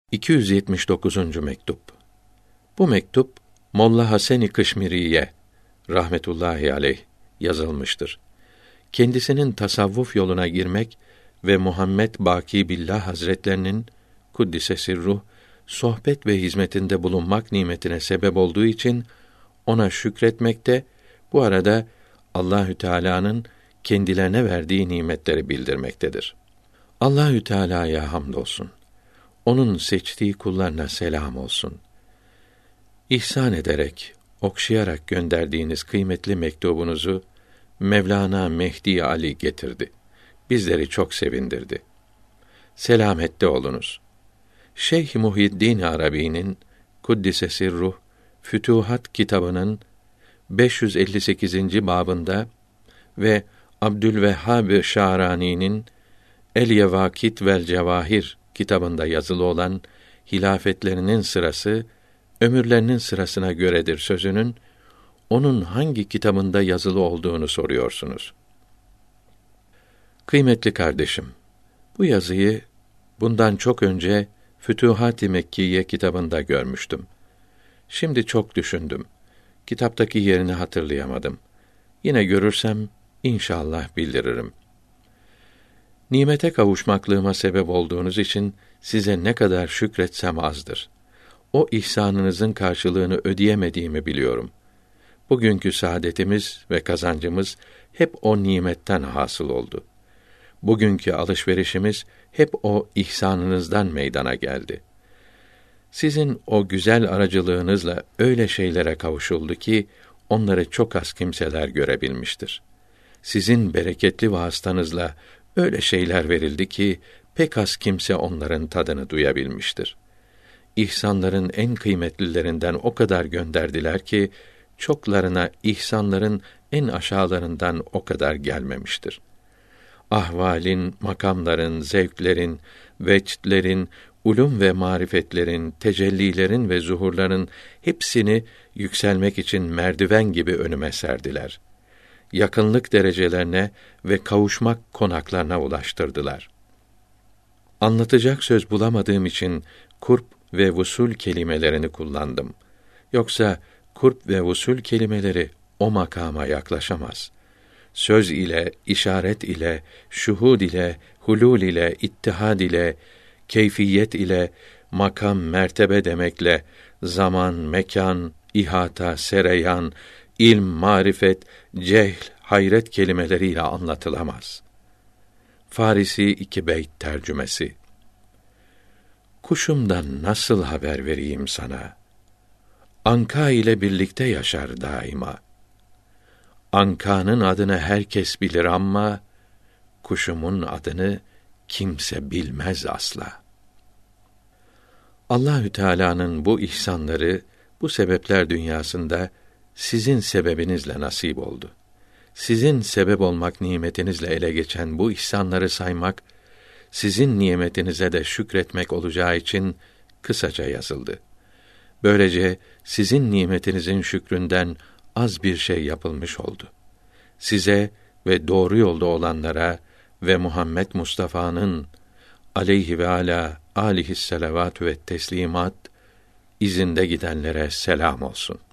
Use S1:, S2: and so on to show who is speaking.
S1: 279. mektup. Bu mektup Molla Hasan-ı Kışmiri'ye rahmetullahi aleyh yazılmıştır. Kendisinin tasavvuf yoluna girmek ve Muhammed Baki Billah Hazretlerinin kuddise sirruh sohbet ve hizmetinde bulunmak nimetine sebep olduğu için ona şükretmekte, bu arada Allahü Teala'nın kendilerine verdiği nimetleri bildirmektedir. Allahü Teala'ya hamdolsun. Onun seçtiği kullarına selam olsun. İhsan ederek, okşayarak gönderdiğiniz kıymetli mektubunuzu Mevlana Mehdi Ali getirdi. Bizleri çok sevindirdi. Selamette olunuz. Şeyh Muhyiddin Arabi'nin kuddise sirruh Fütuhat kitabının 558. babında ve Abdülvehhab Şarani'nin El-Yevâkit vel Cevâhir kitabında yazılı olan hilafetlerinin sırası ömürlerinin sırasına göredir sözünün onun hangi kitabında yazılı olduğunu soruyorsunuz. Kıymetli kardeşim, bu yazıyı bundan çok önce Fütuhat-ı Mekkiye kitabında görmüştüm. Şimdi çok düşündüm. Kitaptaki yerini hatırlayamadım. Yine görürsem inşallah bildiririm. Nimete kavuşmaklığıma sebep olduğunuz için size ne kadar şükretsem azdır. O ihsanınızın karşılığını ödeyemediğimi biliyorum. Bugünkü saadetimiz ve kazancımız hep o nimetten hasıl oldu. Bugünkü alışverişimiz hep o ihsanınızdan meydana geldi. Sizin o güzel aracılığınızla öyle şeylere kavuşuldu ki onları çok az kimseler görebilmiştir. Sizin bereketli vasıtanızla öyle şeyler verildi ki pek az kimse onların tadını duyabilmiştir. İhsanların en kıymetlilerinden o kadar gönderdiler ki çoklarına ihsanların en aşağılarından o kadar gelmemiştir. Ahvalin, makamların, zevklerin, vecdlerin, ulum ve marifetlerin, tecellilerin ve zuhurların hepsini yükselmek için merdiven gibi önüme serdiler. Yakınlık derecelerine ve kavuşmak konaklarına ulaştırdılar. Anlatacak söz bulamadığım için kurb ve vusul kelimelerini kullandım. Yoksa kurb ve vusul kelimeleri o makama yaklaşamaz. Söz ile, işaret ile, şuhud ile, hulul ile, ittihad ile, keyfiyet ile, makam, mertebe demekle, zaman, mekan, ihata, sereyan, ilm, marifet, cehl, hayret kelimeleriyle anlatılamaz. Farisi 2 beyt tercümesi. Kuşumdan nasıl haber vereyim sana? Anka ile birlikte yaşar daima. Anka'nın adını herkes bilir ama kuşumun adını kimse bilmez asla. Allahü Teala'nın bu ihsanları bu sebepler dünyasında sizin sebebinizle nasip oldu. Sizin sebep olmak nimetinizle ele geçen bu ihsanları saymak, sizin nimetinize de şükretmek olacağı için kısaca yazıldı. Böylece sizin nimetinizin şükründen az bir şey yapılmış oldu. Size ve doğru yolda olanlara ve Muhammed Mustafa'nın aleyhi ve ala alihi's selavatü ve teslimat izinde gidenlere selam olsun.